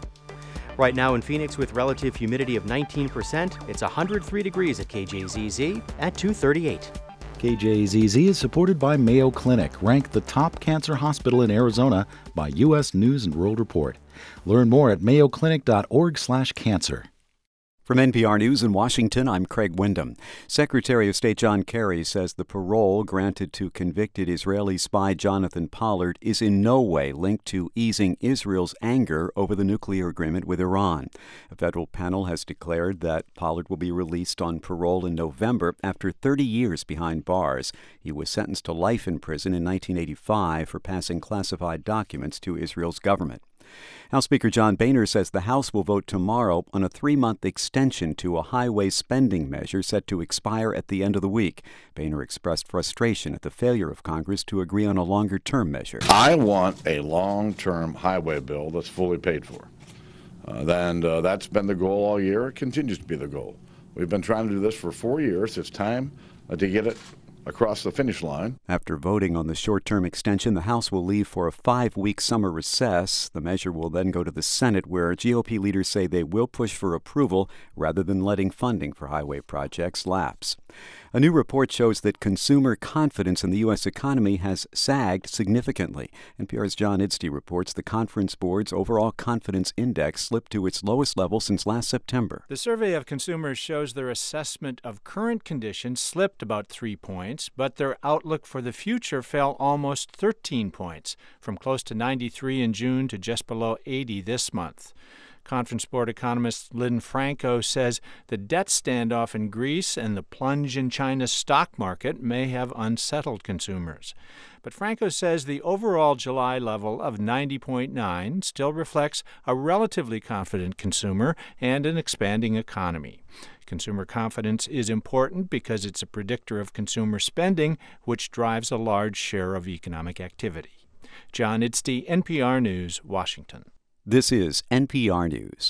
Right now in Phoenix with relative humidity of nineteen percent, it's one hundred three degrees at K J Z Z at two thirty-eight.
K J Z Z is supported by Mayo Clinic, ranked the top cancer hospital in Arizona by U S News and World Report. Learn more at mayo clinic dot org slash cancer.
From N P R News in Washington, I'm Craig Windham. Secretary of State John Kerry says the parole granted to convicted Israeli spy Jonathan Pollard is in no way linked to easing Israel's anger over the nuclear agreement with Iran. A federal panel has declared that Pollard will be released on parole in November after thirty years behind bars. He was sentenced to life in prison in nineteen eighty-five for passing classified documents to Israel's government. House Speaker John Boehner says the House will vote tomorrow on a three-month extension to a highway spending measure set to expire at the end of the week. Boehner expressed frustration at the failure of Congress to agree on a longer-term measure.
I want a long-term highway bill that's fully paid for. Uh, and uh, that's been the goal all year. It continues to be the goal. We've been trying to do this for four years. It's time uh, to get it across the finish line.
After voting on the short-term extension, the House will leave for a five-week summer recess. The measure will then go to the Senate, where G O P leaders say they will push for approval rather than letting funding for highway projects lapse. A new report shows that consumer confidence in the U S economy has sagged significantly. N P R's John Idstey reports the Conference Board's overall confidence index slipped to its lowest level since last September.
The survey of consumers shows their assessment of current conditions slipped about three points, but their outlook for the future fell almost thirteen points, from close to ninety-three in June to just below eighty this month. Conference Board economist Lynn Franco says the debt standoff in Greece and the plunge in China's stock market may have unsettled consumers. But Franco says the overall July level of ninety point nine still reflects a relatively confident consumer and an expanding economy. Consumer confidence is important because it's a predictor of consumer spending, which drives a large share of economic activity. John Idstey, N P R News, Washington.
This is N P R News.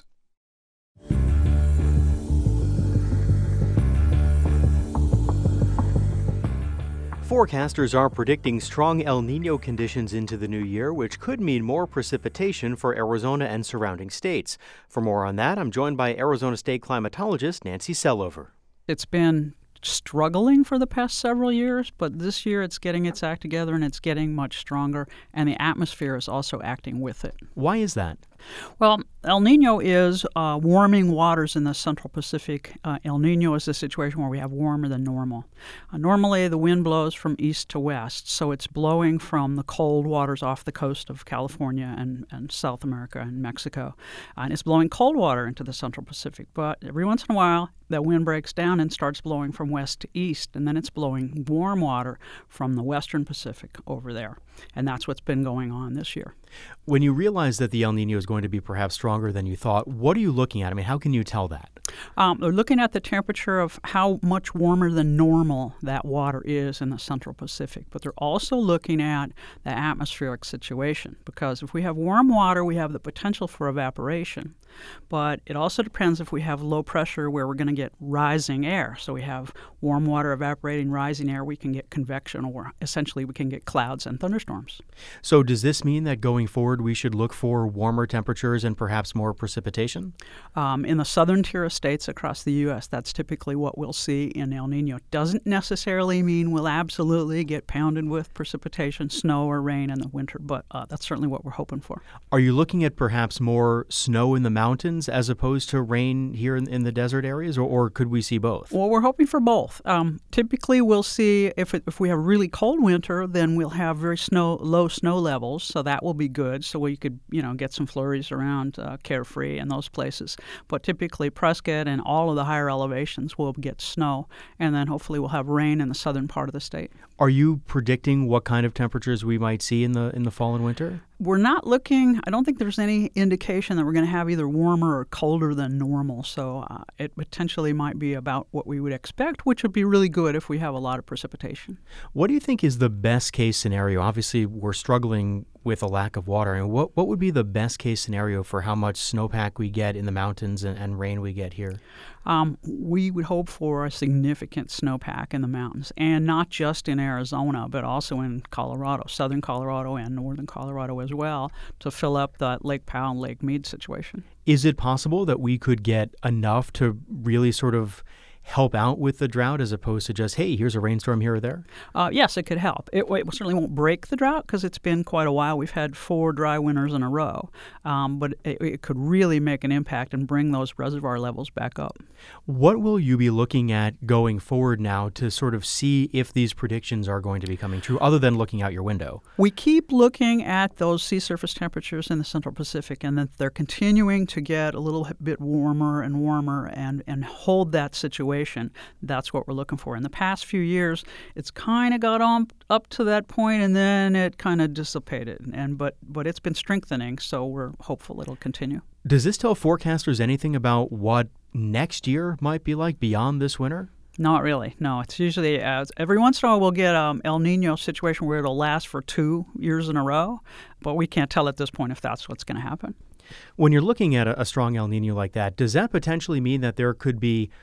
Forecasters are predicting strong El Niño conditions into the new year, which could mean more precipitation for Arizona and surrounding states. For more on that, I'm joined by Arizona State climatologist Nancy Sellover.
It's been struggling for the past several years, but this year it's getting its act together and it's getting much stronger, and the atmosphere is also acting with it.
Why is that?
Well, El Niño is uh, warming waters in the Central Pacific. Uh, El Niño is a situation where we have warmer than normal. Uh, normally, the wind blows from east to west, so it's blowing from the cold waters off the coast of California and, and South America and Mexico. Uh, and it's blowing cold water into the Central Pacific. But every once in a while, that wind breaks down and starts blowing from west to east, and then it's blowing warm water from the western Pacific over there. And that's what's been going on this year.
When you realize that the El Niño is going to be perhaps stronger than you thought, what are you looking at? I mean, how can you tell that?
Um, they're looking at the temperature of how much warmer than normal that water is in the Central Pacific. But they're also looking at the atmospheric situation, because if we have warm water, we have the potential for evaporation. But it also depends if we have low pressure where we're going to get rising air. So we have warm water evaporating, rising air, we can get convection, or essentially we can get clouds and thunderstorms.
So does this mean that going forward we should look for warmer temperatures and perhaps more precipitation?
Um, in the southern tier of states across the U S, that's typically what we'll see in El Niño. Doesn't necessarily mean we'll absolutely get pounded with precipitation, snow or rain in the winter, but uh, that's certainly what we're hoping for.
Are you looking at perhaps more snow in the mountains as opposed to rain here in, in the desert areas, or, or could we see both?
Well, we're hoping for both. Um, typically, we'll see if it, if we have a really cold winter, then we'll have very snow low snow levels, so that will be good. So we could, you know, get some flurries around uh, Carefree and those places. But typically, Prescott and all of the higher elevations will get snow, and then hopefully we'll have rain in the southern part of the state.
Are you predicting what kind of temperatures we might see in the in the fall and winter?
We're not looking, I don't think there's any indication that we're going to have either warmer or colder than normal. So uh, it potentially might be about what we would expect, which would be really good if we have a lot of precipitation.
What do you think is the best case scenario? Obviously, we're struggling with a lack of water. And what, what would be the best case scenario for how much snowpack we get in the mountains and, and rain we get here?
Um, we would hope for a significant snowpack in the mountains, and not just in Arizona, but also in Colorado, southern Colorado and northern Colorado as well, to fill up the Lake Powell and Lake Mead situation.
Is it possible that we could get enough to really sort of help out with the drought as opposed to just, hey, here's a rainstorm here or there?
Uh, yes, it could help. It, it certainly won't break the drought because it's been quite a while. We've had four dry winters in a row, um, but it, it could really make an impact and bring those reservoir levels back up.
What will you be looking at going forward now to sort of see if these predictions are going to be coming true, other than looking out your window?
We keep looking at those sea surface temperatures in the Central Pacific, and that they're continuing to get a little bit warmer and warmer and, and hold that situation. That's what we're looking for. In the past few years, it's kind of got on up to that point, and then it kind of dissipated. And but but it's been strengthening, so we're hopeful it'll continue.
Does this tell forecasters anything about what next year might be like beyond this winter?
Not really. No, it's usually uh, every once in a while we'll get um, El Niño situation where it'll last for two years in a row, but we can't tell at this point if that's what's going to happen.
When you're looking at a, a strong El Niño like that, does that potentially mean that there could be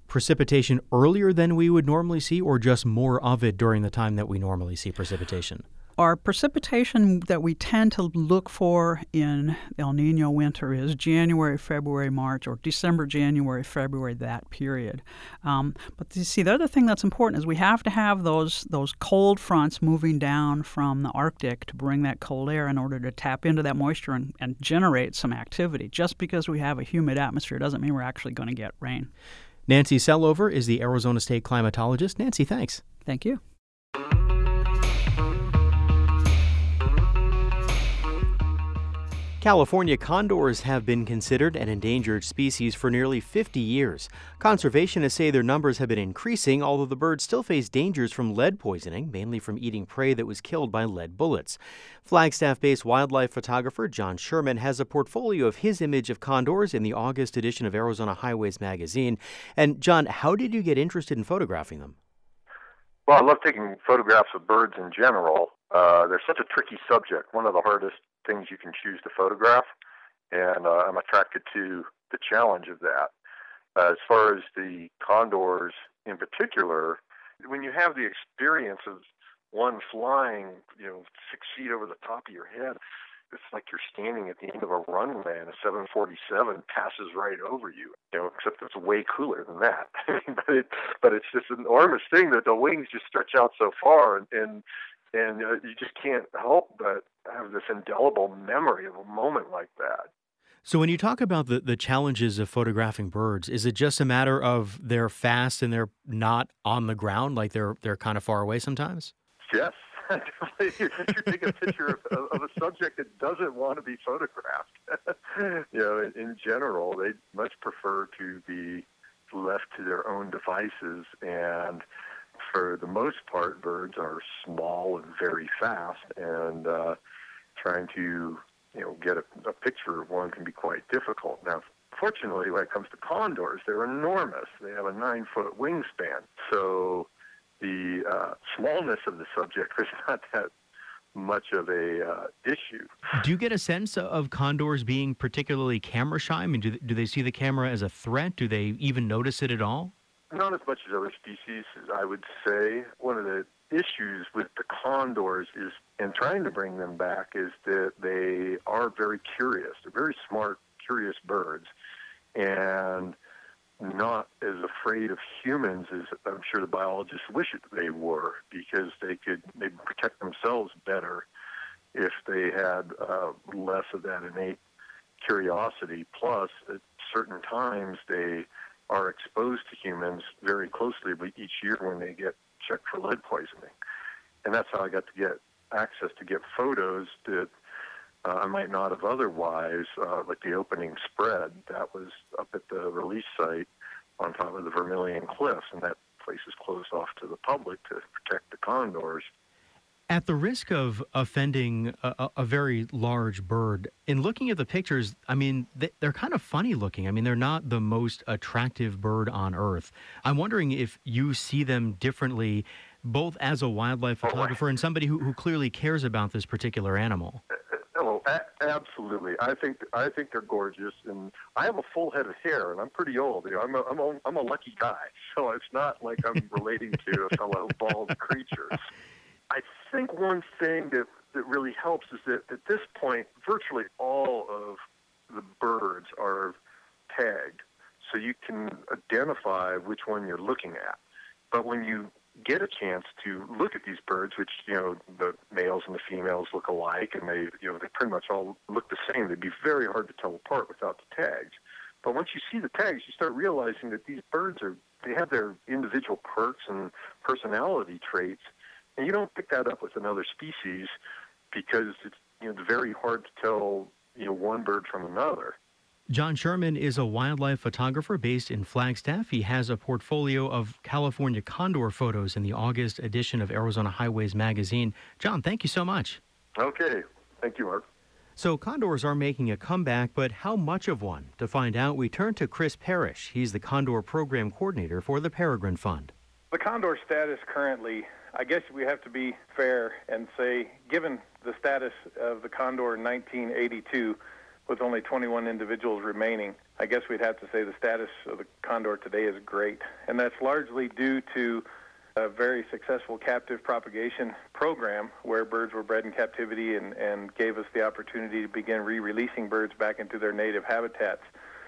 precipitation earlier than we would normally see, or just more of it during the time that we normally see precipitation?
Our precipitation that we tend to look for in El Nino winter is January, February, March, or December, January, February, that period. Um, but you see, the other thing that's important is we have to have those those cold fronts moving down from the Arctic to bring that cold air in order to tap into that moisture and, and generate some activity. Just because we have a humid atmosphere doesn't mean we're actually going to get rain.
Nancy Sellover is the Arizona State climatologist. Nancy, thanks.
Thank you.
California condors have been considered an endangered species for nearly fifty years. Conservationists say their numbers have been increasing, although the birds still face dangers from lead poisoning, mainly from eating prey that was killed by lead bullets. Flagstaff-based wildlife photographer John Sherman has a portfolio of his image of condors in the August edition of Arizona Highways magazine. And John, how did you get interested in photographing them?
Well, I love taking photographs of birds in general. Uh, they're such a tricky subject, one of the hardest things you can choose to photograph, and uh, I'm attracted to the challenge of that. Uh, as far as the condors in particular, when you have the experience of one flying, you know, six feet over the top of your head, it's like you're standing at the end of a runway and a seven forty-seven passes right over you, you know, except it's way cooler than that. but, it, but it's just an enormous thing that the wings just stretch out so far, and, and And uh, you just can't help but have this indelible memory of a moment like that.
So when you talk about the, the challenges of photographing birds, is it just a matter of they're fast and they're not on the ground, like they're they're kind of far away sometimes?
Yes. you take a picture of, of a subject that doesn't want to be photographed. you know, in, in general, they much prefer to be left to their own devices, and for the most part, birds are small and very fast, and uh, trying to, you know, get a, a picture of one can be quite difficult. Now, fortunately, when it comes to condors, they're enormous. They have a nine-foot wingspan, so the uh, smallness of the subject is not that much of a uh, issue.
Do you get a sense of condors being particularly camera shy? I mean, do, do they see the camera as a threat? Do they even notice it at all?
Not as much as other species, I would say. One of the issues with the condors is, and trying to bring them back, is that they are very curious. They're very smart, curious birds, and not as afraid of humans as I'm sure the biologists wish it they were, because they could maybe protect themselves better if they had uh, less of that innate curiosity. Plus, at certain times, they are exposed to humans very closely each year when they get checked for lead poisoning. And that's how I got to get access to get photos that uh, I might not have otherwise, uh, like the opening spread. That was up at the release site on top of the Vermilion Cliffs, and that place is closed off to the public to protect the condors.
At the risk of offending a, a very large bird, in looking at the pictures, I mean, they're kind of funny looking. I mean, they're not the most attractive bird on Earth. I'm wondering if you see them differently, both as a wildlife photographer and somebody who, who clearly cares about this particular animal.
Oh, a- absolutely. I think I think they're gorgeous, and I have a full head of hair, and I'm pretty old. You know, I'm a, I'm a, I'm a lucky guy, so it's not like I'm relating to a fellow bald creature. I think one thing that, that really helps is that at this point, virtually all of the birds are tagged, so you can identify which one you're looking at. But when you get a chance to look at these birds, which, you know, the males and the females look alike, and they, you know, they pretty much all look the same, they'd be very hard to tell apart without the tags. But once you see the tags, you start realizing that these birds are, they have their individual perks and personality traits. And you don't pick that up with another species because it's, you know, it's very hard to tell, you know, one bird from another.
John Sherman is a wildlife photographer based in Flagstaff. He has a portfolio of California condor photos in the August edition of Arizona Highways magazine. John, thank you so much.
Okay. Thank you, Mark.
So condors are making a comeback, but how much of one? To find out, we turn to Chris Parrish. He's the condor program coordinator for the Peregrine Fund.
The condor status currently, I guess we have to be fair and say, given the status of the condor in nineteen eighty-two, with only twenty-one individuals remaining, I guess we'd have to say the status of the condor today is great. And that's largely due to a very successful captive propagation program where birds were bred in captivity and, and gave us the opportunity to begin re-releasing birds back into their native habitats.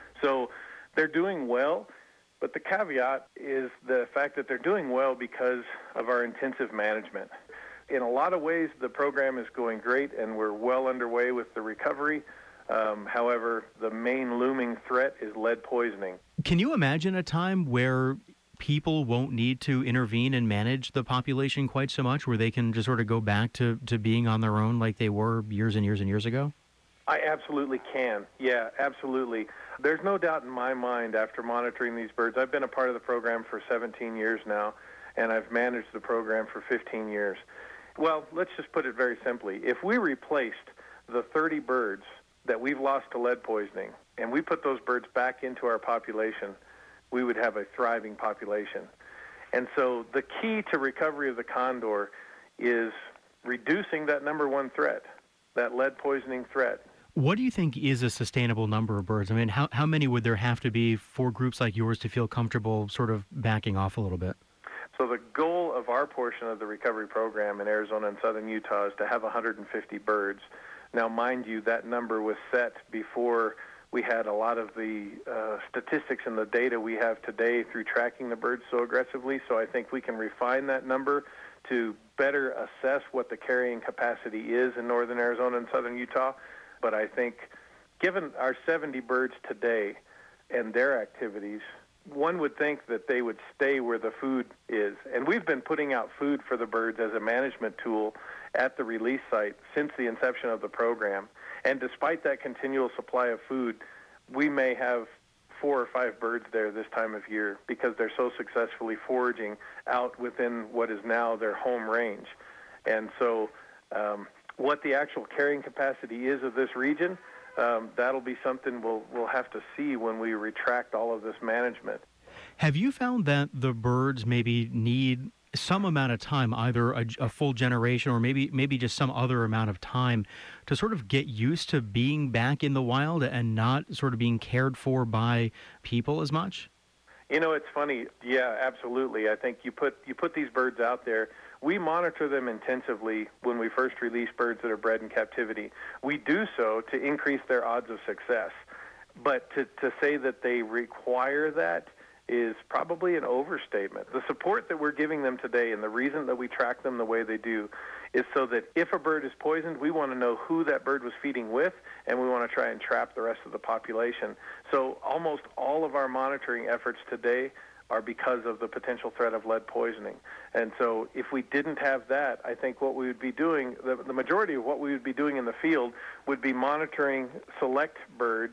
So they're doing well, but the caveat is the fact that they're doing well because of our intensive management. In a lot of ways, the program is going great, and we're well underway with the recovery. Um, however, the main looming threat is lead poisoning.
Can you imagine a time where people won't need to intervene and manage the population quite so much, where they can just sort of go back to, to being on their own like they were years and years and years ago?
I absolutely can. Yeah, absolutely. There's no doubt in my mind after monitoring these birds. I've been a part of the program for seventeen years now, and I've managed the program for fifteen years. Well, let's just put it very simply. If we replaced the thirty birds that we've lost to lead poisoning, and we put those birds back into our population, we would have a thriving population. And so the key to recovery of the condor is reducing that number one threat, that lead poisoning threat.
What do you think is a sustainable number of birds? I mean, how, how many would there have to be for groups like yours to feel comfortable sort of backing off a little bit?
So the goal of our portion of the recovery program in Arizona and southern Utah is to have one hundred fifty birds. Now, mind you, that number was set before we had a lot of the uh, statistics and the data we have today through tracking the birds so aggressively. So I think we can refine that number to better assess what the carrying capacity is in northern Arizona and southern Utah. But I think given our seventy birds today and their activities, one would think that they would stay where the food is. And we've been putting out food for the birds as a management tool at the release site since the inception of the program. And despite that continual supply of food, we may have four or five birds there this time of year because they're so successfully foraging out within what is now their home range. And so um, what the actual carrying capacity is of this region, um, that'll be something we'll, we'll have to see when we retract all of this management.
Have you found that the birds maybe need some amount of time, either a, a full generation or maybe maybe just some other amount of time to sort of get used to being back in the wild and not sort of being cared for by people as much?
You know, it's funny. Yeah, absolutely. I think you put you put these birds out there. We monitor them intensively when we first release birds that are bred in captivity. We do so to increase their odds of success. But to, to say that they require that is probably an overstatement. The support that we're giving them today and the reason that we track them the way they do is so that if a bird is poisoned, we want to know who that bird was feeding with, and we want to try and trap the rest of the population. So almost all of our monitoring efforts today are because of the potential threat of lead poisoning. And so if we didn't have that, I think what we would be doing, the, the majority of what we would be doing in the field would be monitoring select birds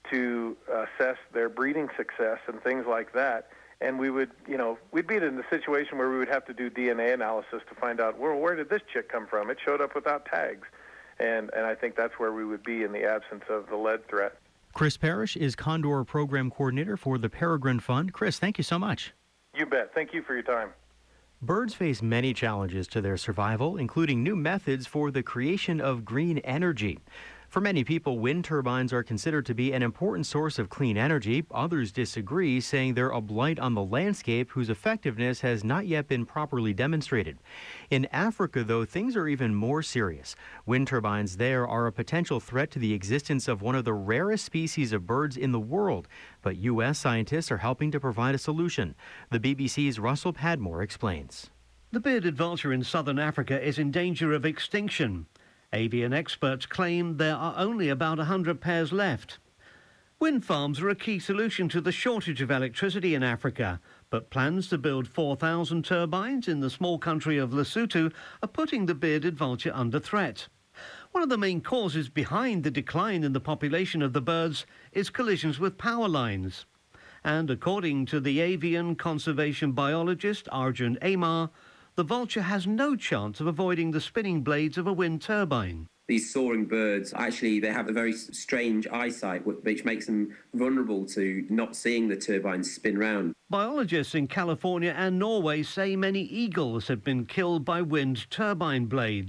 to assess their breeding success and things like that. And we would, you know, we'd be in the situation where we would have to do D N A analysis to find out, well, where did this chick come from? It showed up without tags. And, and I think that's where we would be in the absence of the lead threat.
Chris Parrish is Condor Program Coordinator for the Peregrine Fund. Chris, thank you so much.
You bet. Thank you for your time.
Birds face many challenges to their survival, including new methods for the creation of green energy. For many people, wind turbines are considered to be an important source of clean energy. Others disagree, saying they're a blight on the landscape whose effectiveness has not yet been properly demonstrated. In Africa, though, things are even more serious. Wind turbines there are a potential threat to the existence of one of the rarest species of birds in the world. But U S scientists are helping to provide a solution. The B B C's Russell Padmore explains.
The bearded vulture in southern Africa is in danger of extinction. Avian experts claim there are only about one hundred pairs left. Wind farms are a key solution to the shortage of electricity in Africa, but plans to build four thousand turbines in the small country of Lesotho are putting the bearded vulture under threat. One of the main causes behind the decline in the population of the birds is collisions with power lines. And according to the avian conservation biologist Arjun Amar, the vulture has no chance of avoiding the spinning blades of a wind turbine.
These soaring birds, actually, they have a very strange eyesight, which makes them vulnerable to not seeing the turbines spin round.
Biologists in California and Norway say many eagles have been killed by wind turbine blades.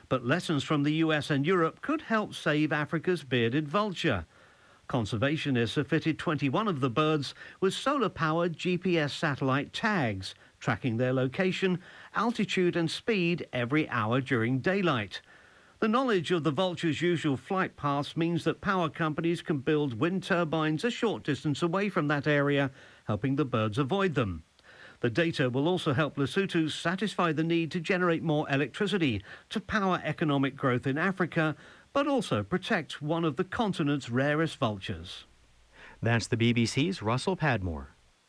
but lessons from the U S and Europe could help save Africa's bearded vulture. Conservationists have fitted twenty-one of the birds with solar-powered G P S satellite tags, tracking their location, altitude and speed every hour during daylight. The knowledge of the vulture's usual flight paths means that power companies can build wind turbines a short distance away from that area, helping the birds avoid them. The data will also help Lesotho satisfy the need to generate more electricity to power economic growth in Africa, but also protect one of the continent's rarest vultures.
That's the B B C's Russell Padmore.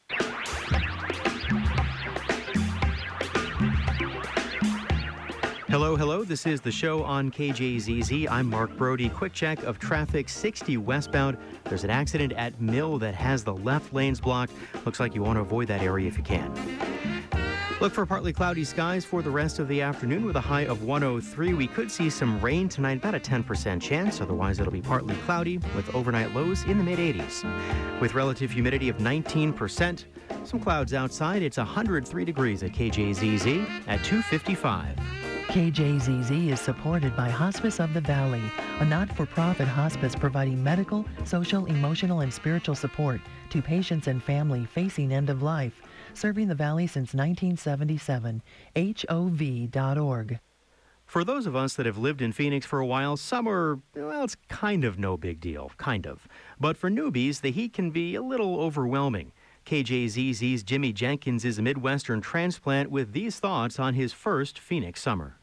Hello, hello. This is the show on K J Z Z. I'm Mark Brody. Quick check of traffic sixty westbound. There's an accident at Mill that has the left lanes blocked. Looks like you want to avoid that area if you can. Look for partly cloudy skies for the rest of the afternoon with a high of one oh three. We could see some rain tonight, about a ten percent chance. Otherwise, it'll be partly cloudy with overnight lows in the mid eighties. With relative humidity of nineteen percent. Some clouds outside. It's one hundred three degrees at K J Z Z at two fifty-five.
K J Z Z is supported by Hospice of the Valley, a not-for-profit hospice providing medical, social, emotional, and spiritual support to patients and family facing end of life. Serving the Valley since nineteen seventy-seven. H O V dot org.
For those of us that have lived in Phoenix for a while, summer, well, it's kind of no big deal, kind of. But for newbies, the heat can be a little overwhelming. K J Z Z's Jimmy Jenkins is a Midwestern transplant with these thoughts on his first Phoenix summer.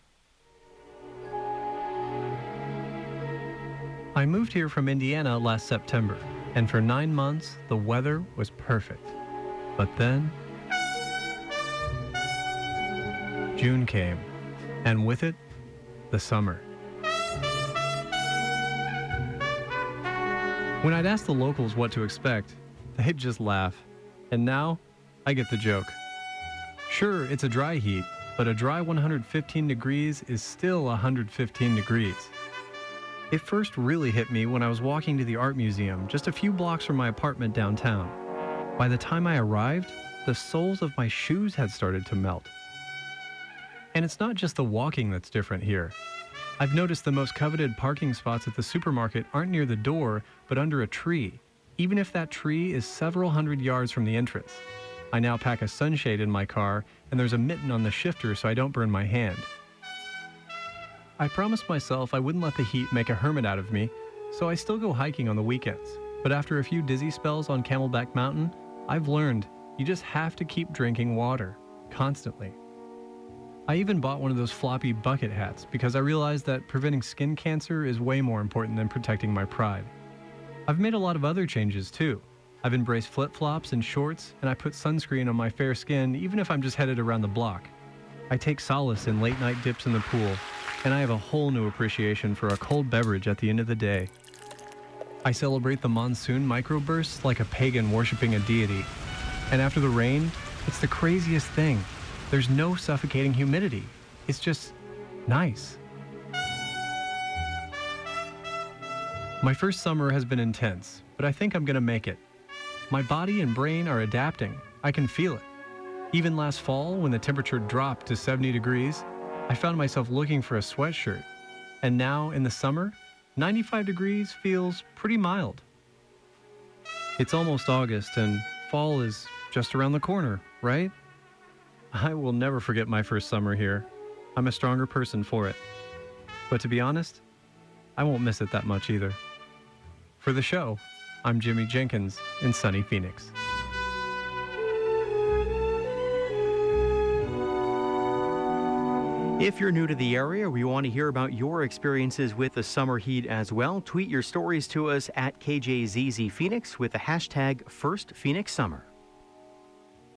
I moved here from Indiana last September, and for nine months, the weather was perfect. But then, June came, and with it, the summer. When I'd ask the locals what to expect, they'd just laugh. And now, I get the joke. Sure, it's a dry heat, but a dry one hundred fifteen degrees is still one hundred fifteen degrees. It first really hit me when I was walking to the art museum just a few blocks from my apartment downtown. By the time I arrived, the soles of my shoes had started to melt. And it's not just the walking that's different here. I've noticed the most coveted parking spots at the supermarket aren't near the door, but under a tree, even if that tree is several hundred yards from the entrance. I now pack a sunshade in my car, and there's a mitten on the shifter so I don't burn my hand. I promised myself I wouldn't let the heat make a hermit out of me, so I still go hiking on the weekends. But after a few dizzy spells on Camelback Mountain, I've learned you just have to keep drinking water, constantly. I even bought one of those floppy bucket hats because I realized that preventing skin cancer is way more important than protecting my pride. I've made a lot of other changes too. I've embraced flip-flops and shorts, and I put sunscreen on my fair skin even if I'm just headed around the block. I take solace in late-night dips in the pool, and I have a whole new appreciation for a cold beverage at the end of the day. I celebrate the monsoon microbursts like a pagan worshiping a deity. And after the rain, it's the craziest thing. There's no suffocating humidity. It's just nice. My first summer has been intense, but I think I'm gonna make it. My body and brain are adapting. I can feel it. Even last fall, when the temperature dropped to seventy degrees, I found myself looking for a sweatshirt. And now, in the summer, ninety-five degrees feels pretty mild. It's almost August, and fall is just around the corner, right? I will never forget my first summer here. I'm a stronger person for it. But to be honest, I won't miss it that much either. For the show, I'm Jimmy Jenkins in sunny Phoenix.
If you're new to the area, we want to hear about your experiences with the summer heat as well. Tweet your stories to us at K J Z Z Phoenix with the hashtag First Phoenix Summer.